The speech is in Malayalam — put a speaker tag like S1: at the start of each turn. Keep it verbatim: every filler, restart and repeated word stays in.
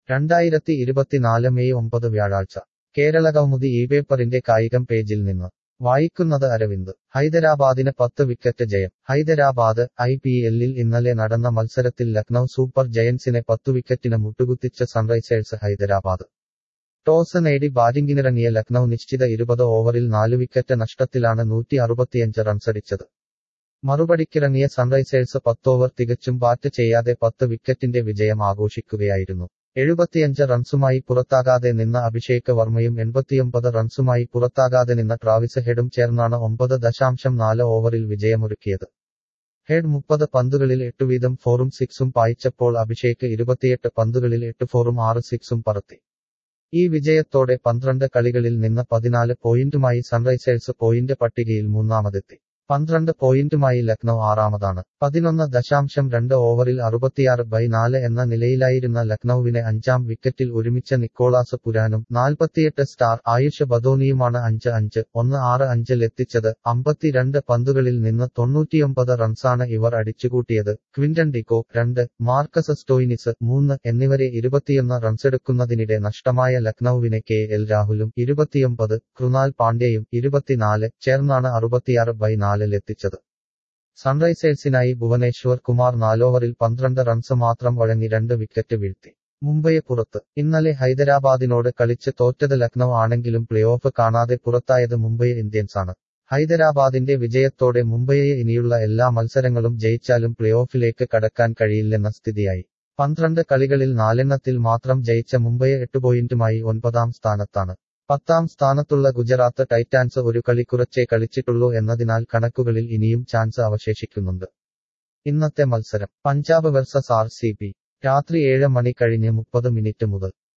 S1: രണ്ടായിരത്തി ഇരുപത്തിനാല് മെയ് ഒമ്പത് വ്യാഴാഴ്ച കേരളകൗമുദി ഈ പേപ്പറിന്റെ കായികം പേജിൽ നിന്ന് വായിക്കുന്നത് അരവിന്ദ്. ഹൈദരാബാദിന് പത്ത് വിക്കറ്റ് ജയം. ഹൈദരാബാദ് ഐ പി എല്ലിൽ ഇന്നലെ നടന്ന മത്സരത്തിൽ ലക്നൌ സൂപ്പർ ജയന്റ്സിനെ പത്തുവിക്കറ്റിന് മുട്ടുകുത്തിച്ച സൺറൈസേഴ്സ് ഹൈദരാബാദ്. ടോസ് നേടി ബാറ്റിംഗിനിറങ്ങിയ ലക്നൌ നിശ്ചിത ഇരുപത് ഓവറിൽ നാല് വിക്കറ്റ് നഷ്ടത്തിലാണ് നൂറ്റി അറുപത്തിയഞ്ച് റൺസടിച്ചത്. മറുപടിക്കിറങ്ങിയ സൺറൈസേഴ്സ് പത്തോവർ തികച്ചും ബാറ്റ് ചെയ്യാതെ പത്ത് വിക്കറ്റിന്റെ വിജയം ആഘോഷിക്കുകയായിരുന്നു. എഴുപത്തിയഞ്ച് റൺസുമായി പുറത്താകാതെ നിന്ന അഭിഷേക് വർമ്മയും എൺപത്തിയൊമ്പത് റൺസുമായി പുറത്താകാതെ നിന്ന ട്രാവിസ് ഹെഡും ചേർന്നാണ് ഒമ്പത് ദശാംശം നാല് ഓവറിൽ വിജയമൊരുക്കിയത്. ഹെഡ് മുപ്പത് പന്തുകളിൽ എട്ട് വീതം ഫോറും സിക്സും പായിച്ചപ്പോൾ അഭിഷേക് ഇരുപത്തിയെട്ട് പന്തുകളിൽ എട്ട് ഫോറും ആറ് സിക്സും പറത്തി. ഈ വിജയത്തോടെ പന്ത്രണ്ട് കളികളിൽ നിന്ന് പതിനാല് പോയിന്റുമായി സൺറൈസേഴ്സ് പോയിന്റ് പട്ടികയിൽ മൂന്നാമതെത്തി. പന്ത്രണ്ട് പോയിന്റുമായി ലക്നൌ ആറാമതാണ്. പതിനൊന്ന് ദശാംശം രണ്ട് ഓവറിൽ അറുപത്തിയാറ് ബൈ നാല് എന്ന നിലയിലായിരുന്ന ലക്നൌവിനെ അഞ്ചാം വിക്കറ്റിൽ ഒരുമിച്ച നിക്കോളാസ് പുരാനും നാൽപ്പത്തിയെട്ട് സ്റ്റാർ ആയുഷ് ബദോനിയുമാണ് അഞ്ച് അഞ്ച് ഒന്ന് ആറ് അഞ്ചിലെത്തിച്ചത്. അമ്പത്തിരണ്ട് പന്തുകളിൽ നിന്ന് തൊണ്ണൂറ്റിയൊമ്പത് റൺസാണ് ഇവർ അടിച്ചുകൂട്ടിയത്. ക്വിന്റൺ ഡിക്കോ രണ്ട്, മാർക്കസ് സ്റ്റോയിനിസ് മൂന്ന് എന്നിവരെ ഇരുപത്തിയൊന്ന് റൺസെടുക്കുന്നതിനിടെ നഷ്ടമായ ലക്നൌവിനെ കെ എൽ രാഹുലും ഇരുപത്തിയൊമ്പത്, കൃണാൽ പാണ്ഡ്യയും ഇരുപത്തിനാല് ചേർന്നാണ് അറുപത്തിയാറ് ബൈ നാലിലെത്തിച്ചത്. സൺറൈസേഴ്സിനായി ഭുവനേശ്വർ കുമാർ നാലോവറിൽ പന്ത്രണ്ട് റൺസ് മാത്രം വഴങ്ങി രണ്ട് വിക്കറ്റ് വീഴ്ത്തി. മുംബൈയെ പുറത്ത്. ഇന്നലെ ഹൈദരാബാദിനോട് കളിച്ച് തോറ്റത് ലക്നൌ ആണെങ്കിലും പ്ലേ ഓഫ് കാണാതെ പുറത്തായത് മുംബൈ ഇന്ത്യൻസാണ്. ഹൈദരാബാദിന്റെ വിജയത്തോടെ മുംബൈയെ ഇനിയുള്ള എല്ലാ മത്സരങ്ങളും ജയിച്ചാലും പ്ലേ ഓഫിലേക്ക് കടക്കാൻ കഴിയില്ലെന്ന സ്ഥിതിയായി. പന്ത്രണ്ട് കളികളിൽ നാലെണ്ണത്തിൽ മാത്രം ജയിച്ച മുംബൈ എട്ട് പോയിന്റുമായി ഒൻപതാം സ്ഥാനത്താണ്. പത്താം സ്ഥാനത്തുള്ള ഗുജറാത്ത് ടൈറ്റാൻസ് ഒരു കളി കുറച്ചേ കളിച്ചിട്ടുള്ളൂ എന്നതിനാൽ കണക്കുകളിൽ ഇനിയും ചാൻസ് അവശേഷിക്കുന്നുണ്ട്. ഇന്നത്തെ മത്സരം Punjab versus R C B രാത്രി ഏഴ് മണി കഴിഞ്ഞ് മുപ്പത് മിനിറ്റ് മുതൽ.